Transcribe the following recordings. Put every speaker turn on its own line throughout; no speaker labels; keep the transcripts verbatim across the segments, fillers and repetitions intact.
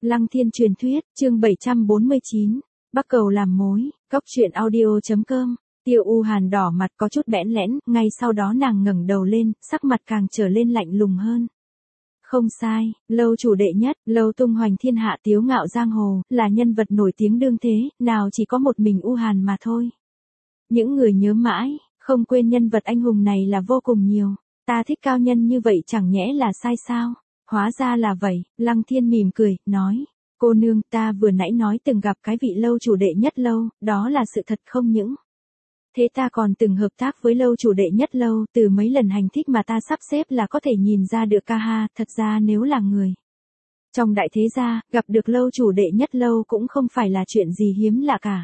Lăng Thiên truyền thuyết, chương bảy trăm bốn mươi chín, Bắc Cầu làm mối, cóc truyện audio.com. Tiêu U Hàn đỏ mặt có chút bẽn lẽn, ngay sau đó nàng ngẩng đầu lên, sắc mặt càng trở lên lạnh lùng hơn. Không sai, Lâu chủ đệ nhất, Lâu tung hoành thiên hạ tiếu ngạo giang hồ, là nhân vật nổi tiếng đương thế, nào chỉ có một mình U Hàn mà thôi. Những người nhớ mãi, không quên nhân vật anh hùng này là vô cùng nhiều. Ta thích cao nhân như vậy chẳng nhẽ là sai sao? Hóa ra là vậy, Lăng Thiên mỉm cười, nói. Cô nương, ta vừa nãy nói từng gặp cái vị Lâu chủ đệ nhất Lâu, đó là sự thật không những. Thế ta còn từng hợp tác với Lâu chủ đệ nhất Lâu, từ mấy lần hành thích mà ta sắp xếp là có thể nhìn ra được ca ha, thật ra nếu là người. Trong đại thế gia, gặp được Lâu chủ đệ nhất Lâu cũng không phải là chuyện gì hiếm lạ cả.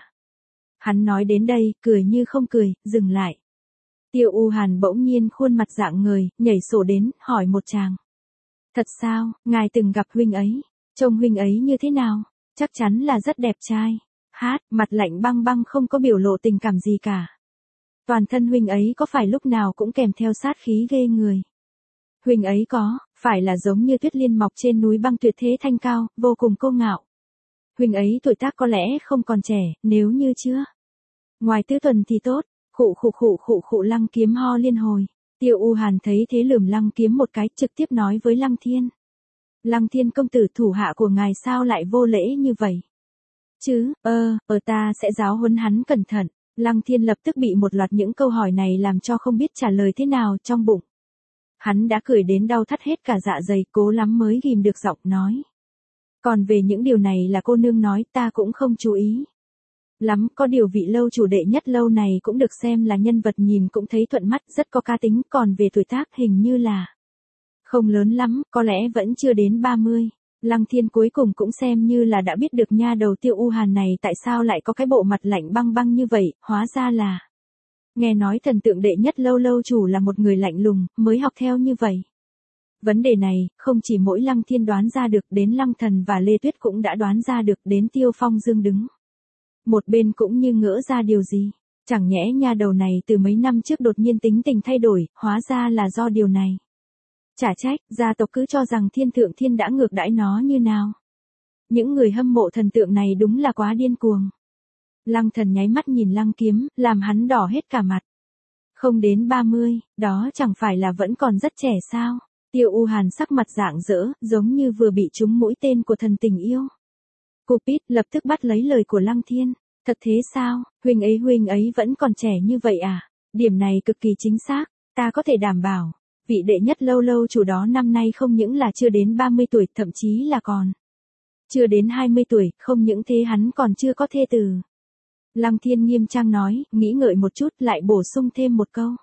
Hắn nói đến đây, cười như không cười, dừng lại. Tiêu U Hàn bỗng nhiên khuôn mặt dạng người, nhảy sổ đến, hỏi một chàng. Thật sao, ngài từng gặp huynh ấy, trông huynh ấy như thế nào? Chắc chắn là rất đẹp trai. Hát, mặt lạnh băng băng không có biểu lộ tình cảm gì cả. Toàn thân huynh ấy có phải lúc nào cũng kèm theo sát khí ghê người? Huynh ấy có, phải là giống như tuyết liên mọc trên núi băng tuyệt thế thanh cao, vô cùng cô ngạo. Huynh ấy tuổi tác có lẽ không còn trẻ, nếu như chưa. Ngoài tứ tuần thì tốt, khụ khụ khụ khụ khụ Lăng Kiếm ho liên hồi. Tiêu U Hàn thấy thế lườm Lăng Kiếm một cái, trực tiếp nói với Lăng Thiên. Lăng Thiên công tử, thủ hạ của ngài sao lại vô lễ như vậy? Chứ, ơ, ờ ta sẽ giáo huấn hắn cẩn thận. Lăng Thiên lập tức bị một loạt những câu hỏi này làm cho không biết trả lời thế nào trong bụng. Hắn đã cười đến đau thắt hết cả dạ dày, cố lắm mới ghim được giọng nói. Còn về những điều này là cô nương nói, ta cũng không chú ý lắm, có điều vị Lâu chủ đệ nhất Lâu này cũng được xem là nhân vật nhìn cũng thấy thuận mắt, rất có cá tính, còn về tuổi tác hình như là không lớn lắm, có lẽ vẫn chưa đến ba mươi. Lăng Thiên cuối cùng cũng xem như là đã biết được nha đầu Tiêu U Hàn này tại sao lại có cái bộ mặt lạnh băng băng như vậy, hóa ra là nghe nói thần tượng đệ nhất Lâu Lâu chủ là một người lạnh lùng, mới học theo như vậy. Vấn đề này, không chỉ mỗi Lăng Thiên đoán ra được, đến Lăng Thần và Lê Tuyết cũng đã đoán ra được, đến Tiêu Phong Dương đứng một bên cũng như ngỡ ra điều gì. Chẳng nhẽ nha đầu này từ mấy năm trước đột nhiên tính tình thay đổi, hóa ra là do điều này. Chả trách, gia tộc cứ cho rằng Thiên Thượng Thiên đã ngược đãi nó như nào. Những người hâm mộ thần tượng này đúng là quá điên cuồng. Lăng Thần nháy mắt nhìn Lăng Kiếm, làm hắn đỏ hết cả mặt. Không đến ba mươi, đó chẳng phải là vẫn còn rất trẻ sao? Tiêu U Hàn sắc mặt rạng rỡ, giống như vừa bị trúng mũi tên của thần tình yêu. Cupid lập tức bắt lấy lời của Lăng Thiên. Thật thế sao, huynh ấy huynh ấy vẫn còn trẻ như vậy à? Điểm này cực kỳ chính xác, ta có thể đảm bảo. Vị đệ nhất Lâu Lâu chủ đó năm nay không những là chưa đến ba mươi tuổi, thậm chí là còn chưa đến hai mươi tuổi, không những thế hắn còn chưa có thê tử. Lăng Thiên nghiêm trang nói, nghĩ ngợi một chút lại bổ sung thêm một câu.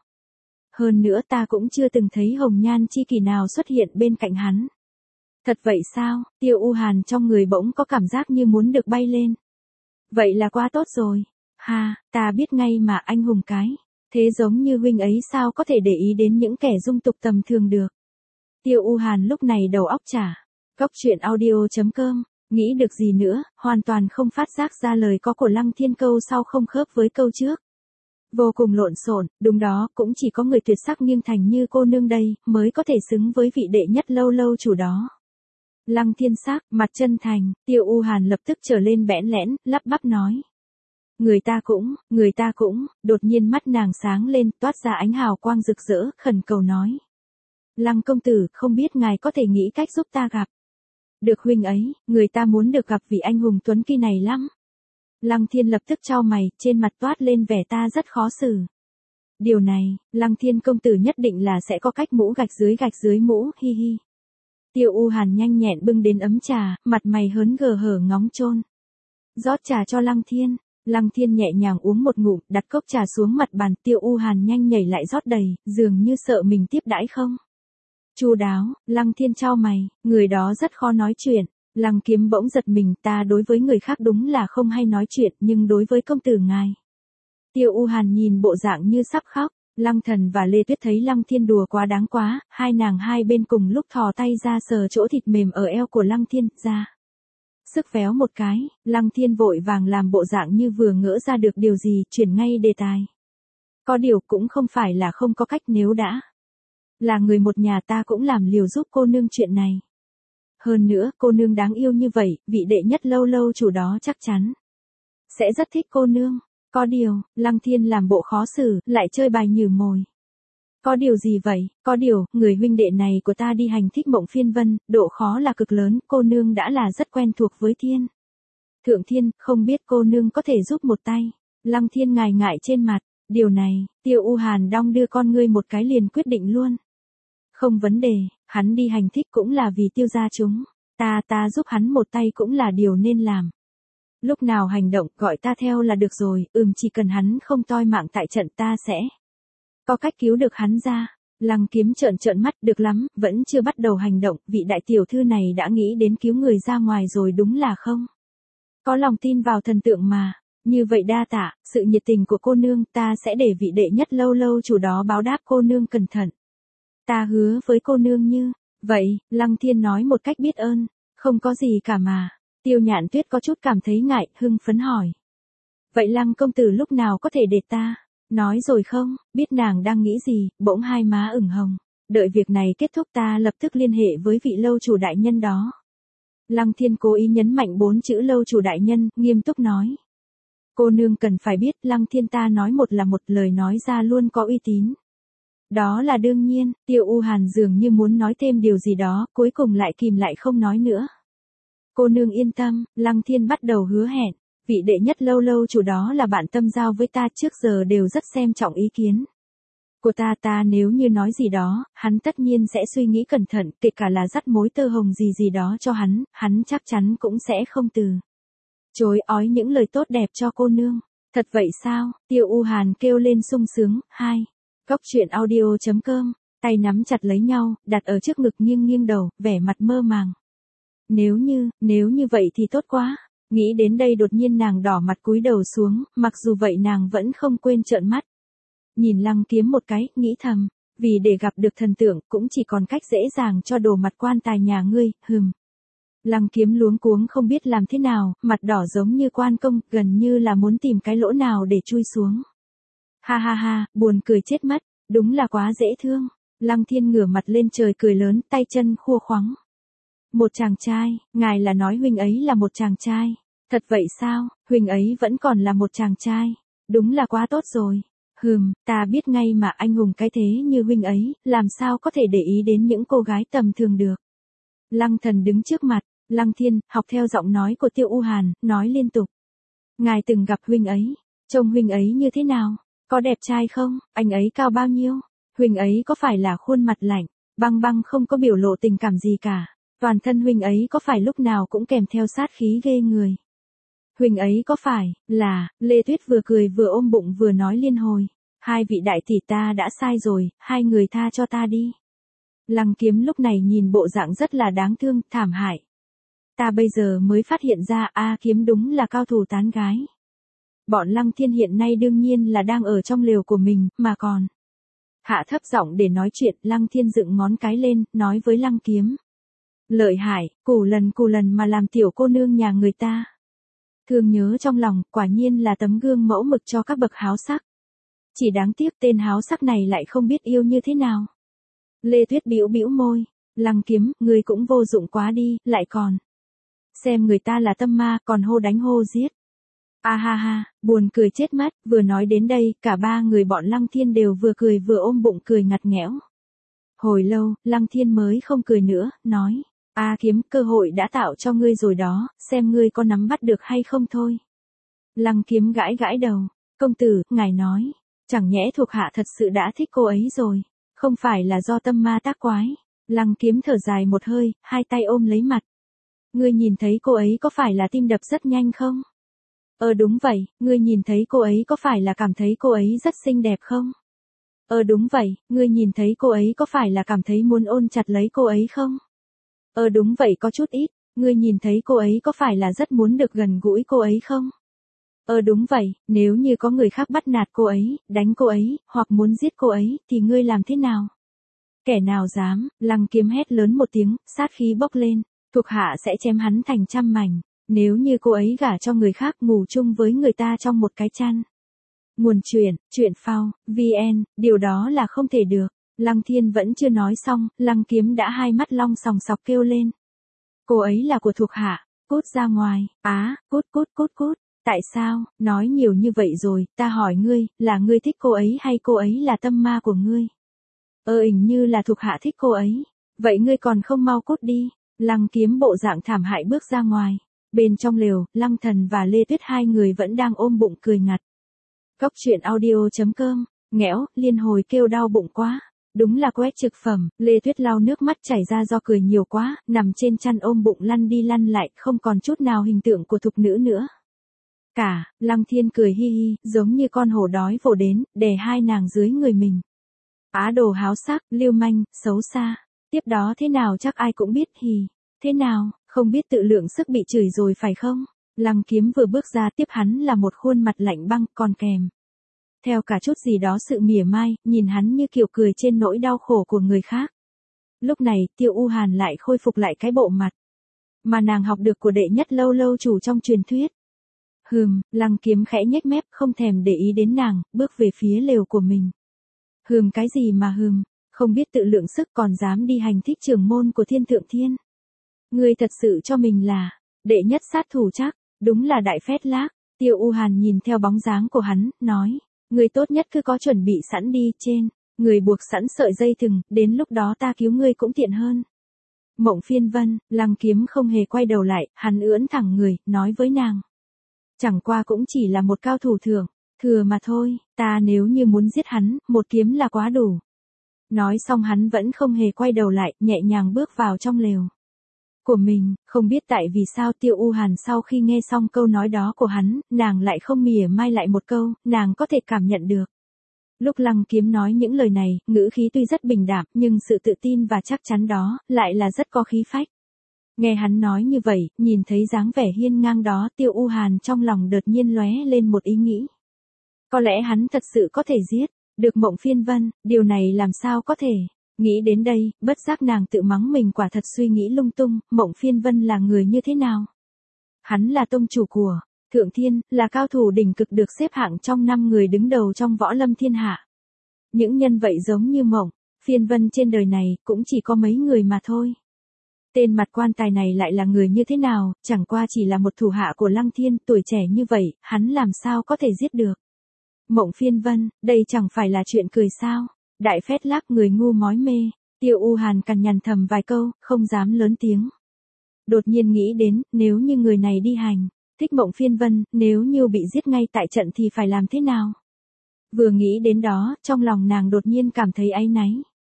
Hơn nữa ta cũng chưa từng thấy hồng nhan chi kỷ nào xuất hiện bên cạnh hắn. Thật vậy sao? Tiêu U Hàn trong người bỗng có cảm giác như muốn được bay lên. Vậy là quá tốt rồi. Ha, ta biết ngay mà anh hùng cái. Thế giống như huynh ấy sao có thể để ý đến những kẻ dung tục tầm thường được. Tiêu U Hàn lúc này đầu óc chả. Cóc truyện audio.com, nghĩ được gì nữa, hoàn toàn không phát giác ra lời có của Lăng Thiên câu sau không khớp với câu trước. Vô cùng lộn xộn, đúng đó, cũng chỉ có người tuyệt sắc nghiêng thành như cô nương đây, mới có thể xứng với vị đệ nhất Lâu Lâu chủ đó. Lăng Thiên sắc, mặt chân thành, Tiêu U Hàn lập tức trở lên bẽn lẽn, lắp bắp nói. Người ta cũng, người ta cũng, đột nhiên mắt nàng sáng lên, toát ra ánh hào quang rực rỡ, khẩn cầu nói. Lăng công tử, không biết ngài có thể nghĩ cách giúp ta gặp được huynh ấy, người ta muốn được gặp vị anh hùng tuấn kỳ này lắm. Lăng Thiên lập tức chau mày, trên mặt toát lên vẻ ta rất khó xử. Điều này, Lăng Thiên công tử nhất định là sẽ có cách mũ gạch dưới gạch dưới mũ, hi hi. Tiêu U Hàn nhanh nhẹn bưng đến ấm trà, mặt mày hớn gờ hở ngóng trôn. Rót trà cho Lăng Thiên. Lăng Thiên nhẹ nhàng uống một ngụm, đặt cốc trà xuống mặt bàn, Tiêu U Hàn nhanh nhảy lại rót đầy, dường như sợ mình tiếp đãi không. Chu đáo, Lăng Thiên chau mày, người đó rất khó nói chuyện. Lăng Kiếm bỗng giật mình, ta đối với người khác đúng là không hay nói chuyện, nhưng đối với công tử ngài. Tiêu U Hàn nhìn bộ dạng như sắp khóc. Lăng Thần và Lê Tuyết thấy Lăng Thiên đùa quá đáng quá, hai nàng hai bên cùng lúc thò tay ra sờ chỗ thịt mềm ở eo của Lăng Thiên, ra sức véo một cái, Lăng Thiên vội vàng làm bộ dạng như vừa ngỡ ra được điều gì, chuyển ngay đề tài. Có điều cũng không phải là không có cách, nếu đã là người một nhà ta cũng làm liều giúp cô nương chuyện này. Hơn nữa, cô nương đáng yêu như vậy, vị đệ nhất lâu lâu chủ đó chắc chắn sẽ rất thích cô nương. Có điều, Lăng Thiên làm bộ khó xử, lại chơi bài nhử mồi. Có điều gì vậy? Có điều, người huynh đệ này của ta đi hành thích Mộng Phiên Vân, độ khó là cực lớn, cô nương đã là rất quen thuộc với thiên. Thượng Thiên, không biết cô nương có thể giúp một tay. Lăng Thiên ngại ngại trên mặt, điều này, Tiêu U Hàn đong đưa con ngươi một cái liền quyết định luôn. Không vấn đề, hắn đi hành thích cũng là vì Tiêu gia chúng, ta ta giúp hắn một tay cũng là điều nên làm. Lúc nào hành động gọi ta theo là được rồi, ừm chỉ cần hắn không toi mạng tại trận ta sẽ có cách cứu được hắn ra. Lăng Kiếm trợn trợn mắt, được lắm, vẫn chưa bắt đầu hành động, vị đại tiểu thư này đã nghĩ đến cứu người ra ngoài rồi đúng là không? Có lòng tin vào thần tượng mà, như vậy đa tạ, sự nhiệt tình của cô nương ta sẽ để vị đệ nhất lâu lâu chủ đó báo đáp cô nương cẩn thận. Ta hứa với cô nương như, vậy, Lăng Thiên nói một cách biết ơn, không có gì cả mà. Tiêu Nhạn Tuyết có chút cảm thấy ngại, hưng phấn hỏi. Vậy Lăng công tử lúc nào có thể để ta? Nói rồi không, biết nàng đang nghĩ gì, bỗng hai má ửng hồng. Đợi việc này kết thúc ta lập tức liên hệ với vị lâu chủ đại nhân đó. Lăng Thiên cố ý nhấn mạnh bốn chữ lâu chủ đại nhân, nghiêm túc nói. Cô nương cần phải biết Lăng Thiên ta nói một là một, lời nói ra luôn có uy tín. Đó là đương nhiên, Tiêu U Hàn dường như muốn nói thêm điều gì đó, cuối cùng lại kìm lại không nói nữa. Cô nương yên tâm, Lăng Thiên bắt đầu hứa hẹn, vị đệ nhất lâu lâu chủ đó là bạn tâm giao với ta trước giờ đều rất xem trọng ý kiến của ta ta nếu như nói gì đó, hắn tất nhiên sẽ suy nghĩ cẩn thận, kể cả là dắt mối tơ hồng gì gì đó cho hắn, hắn chắc chắn cũng sẽ không từ chối ói những lời tốt đẹp cho cô nương. Thật vậy sao? Tiêu U Hàn kêu lên sung sướng. Hai. Góc truyện audio chấm com, tay nắm chặt lấy nhau, đặt ở trước ngực nghiêng nghiêng đầu, vẻ mặt mơ màng. Nếu như, nếu như vậy thì tốt quá. Nghĩ đến đây đột nhiên nàng đỏ mặt cúi đầu xuống, mặc dù vậy nàng vẫn không quên trợn mắt. Nhìn Lăng Kiếm một cái, nghĩ thầm, vì để gặp được thần tượng cũng chỉ còn cách dễ dàng cho đồ mặt quan tài nhà ngươi, hừm. Lăng Kiếm luống cuống không biết làm thế nào, mặt đỏ giống như quan công, gần như là muốn tìm cái lỗ nào để chui xuống. Ha ha ha, buồn cười chết mất, đúng là quá dễ thương. Lăng Thiên ngửa mặt lên trời cười lớn, tay chân khua khoắng. Một chàng trai, ngài là nói huynh ấy là một chàng trai. Thật vậy sao, huynh ấy vẫn còn là một chàng trai. Đúng là quá tốt rồi. Hừm, ta biết ngay mà anh hùng cái thế như huynh ấy, làm sao có thể để ý đến những cô gái tầm thường được. Lăng Thần đứng trước mặt, Lăng Thiên, học theo giọng nói của Tiêu U Hàn, nói liên tục. Ngài từng gặp huynh ấy, trông huynh ấy như thế nào? Có đẹp trai không? Anh ấy cao bao nhiêu? Huynh ấy có phải là khuôn mặt lạnh, băng băng không có biểu lộ tình cảm gì cả? Toàn thân huynh ấy có phải lúc nào cũng kèm theo sát khí ghê người? Huynh ấy có phải là, Lê Tuyết vừa cười vừa ôm bụng vừa nói liên hồi. Hai vị đại tỷ ta đã sai rồi, hai người tha cho ta đi. Lăng Kiếm lúc này nhìn bộ dạng rất là đáng thương, thảm hại. Ta bây giờ mới phát hiện ra A Kiếm đúng là cao thủ tán gái. Bọn Lăng Thiên hiện nay đương nhiên là đang ở trong lều của mình, mà còn hạ thấp giọng để nói chuyện. Lăng Thiên dựng ngón cái lên, nói với Lăng Kiếm. Lợi hại, củ lần củ lần mà làm tiểu cô nương nhà người ta. Thương nhớ trong lòng, quả nhiên là tấm gương mẫu mực cho các bậc háo sắc. Chỉ đáng tiếc tên háo sắc này lại không biết yêu như thế nào. Lê Tuyết bĩu bĩu môi. Lăng Kiếm, ngươi cũng vô dụng quá đi, lại còn xem người ta là tâm ma, còn hô đánh hô giết. A ha ha, buồn cười chết mất, vừa nói đến đây, cả ba người bọn Lăng Thiên đều vừa cười vừa ôm bụng cười ngặt nghẽo. Hồi lâu, Lăng Thiên mới không cười nữa, nói, A Kiếm, cơ hội đã tạo cho ngươi rồi đó, xem ngươi có nắm bắt được hay không thôi. Lăng Kiếm gãi gãi đầu, công tử, ngài nói, chẳng nhẽ thuộc hạ thật sự đã thích cô ấy rồi, không phải là do tâm ma tác quái. Lăng Kiếm thở dài một hơi, hai tay ôm lấy mặt. Ngươi nhìn thấy cô ấy có phải là tim đập rất nhanh không? Ờ đúng vậy, ngươi nhìn thấy cô ấy có phải là cảm thấy cô ấy rất xinh đẹp không? Ờ đúng vậy, ngươi nhìn thấy cô ấy có phải là cảm thấy muốn ôm chặt lấy cô ấy không? Ờ đúng vậy có chút ít, ngươi nhìn thấy cô ấy có phải là rất muốn được gần gũi cô ấy không? Ờ đúng vậy, nếu như có người khác bắt nạt cô ấy, đánh cô ấy, hoặc muốn giết cô ấy, thì ngươi làm thế nào? Kẻ nào dám, Lăng Kiếm hét lớn một tiếng, sát khí bốc lên, thuộc hạ sẽ chém hắn thành trăm mảnh. Nếu như cô ấy gả cho người khác ngủ chung với người ta trong một cái chăn. Nguồn truyện, truyện phao, vn, điều đó là không thể được. Lăng Thiên vẫn chưa nói xong, Lăng Kiếm đã hai mắt long sòng sọc kêu lên. Cô ấy là của thuộc hạ, cút ra ngoài, á, cút cút cút cút, tại sao, nói nhiều như vậy rồi, ta hỏi ngươi, là ngươi thích cô ấy hay cô ấy là tâm ma của ngươi? Ơ hình như là thuộc hạ thích cô ấy, vậy ngươi còn không mau cút đi, Lăng Kiếm bộ dạng thảm hại bước ra ngoài, bên trong lều, Lăng Thần và Lê Tuyết hai người vẫn đang ôm bụng cười ngặt. Cốc truyện audio.com, nghẽo, liên hồi kêu đau bụng quá. Đúng là quét trực phẩm, Lê Tuyết lau nước mắt chảy ra do cười nhiều quá, nằm trên chăn ôm bụng lăn đi lăn lại, không còn chút nào hình tượng của thục nữ nữa. Cả, Lăng Thiên cười hi hi, giống như con hổ đói vồ đến, đè hai nàng dưới người mình. Á đồ háo sắc, lưu manh, xấu xa. Tiếp đó thế nào chắc ai cũng biết hì. Thế nào, không biết tự lượng sức bị chửi rồi phải không? Lăng Kiếm vừa bước ra tiếp hắn là một khuôn mặt lạnh băng còn kèm theo cả chút gì đó sự mỉa mai, nhìn hắn như kiểu cười trên nỗi đau khổ của người khác. Lúc này, Tiêu U Hàn lại khôi phục lại cái bộ mặt mà nàng học được của đệ nhất lâu lâu chủ trong truyền thuyết. Hừm, Lăng Kiếm khẽ nhếch mép không thèm để ý đến nàng, bước về phía lều của mình. Hừm cái gì mà hừm, không biết tự lượng sức còn dám đi hành thích trưởng môn của Thiên Thượng Thiên. Ngươi thật sự cho mình là đệ nhất sát thủ chắc, đúng là đại phét lác. Tiêu U Hàn nhìn theo bóng dáng của hắn, nói. Ngươi tốt nhất cứ có chuẩn bị sẵn đi, trên, người buộc sẵn sợi dây thừng, đến lúc đó ta cứu ngươi cũng tiện hơn. Mộng Phiên Vân, Lăng Kiếm không hề quay đầu lại, hắn ưỡn thẳng người, nói với nàng. Chẳng qua cũng chỉ là một cao thủ thưởng, thừa mà thôi, ta nếu như muốn giết hắn, một kiếm là quá đủ. Nói xong hắn vẫn không hề quay đầu lại, nhẹ nhàng bước vào trong lều của mình, không biết tại vì sao Tiêu U Hàn sau khi nghe xong câu nói đó của hắn, nàng lại không mỉa mai lại một câu, nàng có thể cảm nhận được. Lúc Lăng Kiếm nói những lời này, ngữ khí tuy rất bình đạm, nhưng sự tự tin và chắc chắn đó, lại là rất có khí phách. Nghe hắn nói như vậy, nhìn thấy dáng vẻ hiên ngang đó, Tiêu U Hàn trong lòng đột nhiên lóe lên một ý nghĩ. Có lẽ hắn thật sự có thể giết được Mộng Phiên Vân, điều này làm sao có thể. Nghĩ đến đây, bất giác nàng tự mắng mình quả thật suy nghĩ lung tung, Mộng Phiên Vân là người như thế nào? Hắn là tông chủ của Thượng Thiên, là cao thủ đỉnh cực được xếp hạng trong năm người đứng đầu trong võ lâm thiên hạ. Những nhân vậy giống như Mộng Phiên Vân trên đời này, cũng chỉ có mấy người mà thôi. Tên mặt quan tài này lại là người như thế nào, chẳng qua chỉ là một thủ hạ của Lăng Thiên, tuổi trẻ như vậy, hắn làm sao có thể giết được? Mộng Phiên Vân, đây chẳng phải là chuyện cười sao? Đại phét lác người ngu mói mê, Tiêu U Hàn cằn nhằn thầm vài câu, không dám lớn tiếng. Đột nhiên nghĩ đến, nếu như người này đi hành thích Mộng Phiên Vân, nếu như bị giết ngay tại trận thì phải làm thế nào? Vừa nghĩ đến đó, trong lòng nàng đột nhiên cảm thấy áy náy.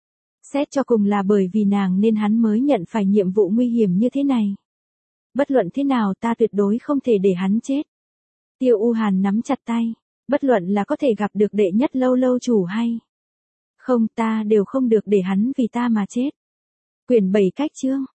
Xét cho cùng là bởi vì nàng nên hắn mới nhận phải nhiệm vụ nguy hiểm như thế này. Bất luận thế nào ta tuyệt đối không thể để hắn chết. Tiêu U Hàn nắm chặt tay, bất luận là có thể gặp được đệ nhất lâu lâu chủ hay không, ta đều không được để hắn vì ta mà chết. Quyển bảy cách chương